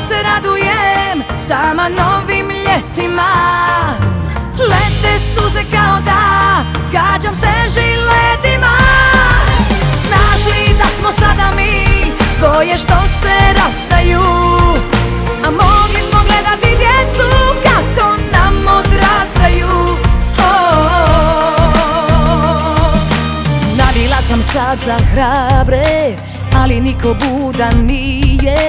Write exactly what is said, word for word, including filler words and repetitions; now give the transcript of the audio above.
se radujem sama novim ljetima. Lete suze kao da gađam se žiletima. Znaš li da smo sada mi dvoje što se rastaju, a mogli smo gledati djecu kako nam odrastaju. Navila sam sad za hrabre, ali niko budan nije.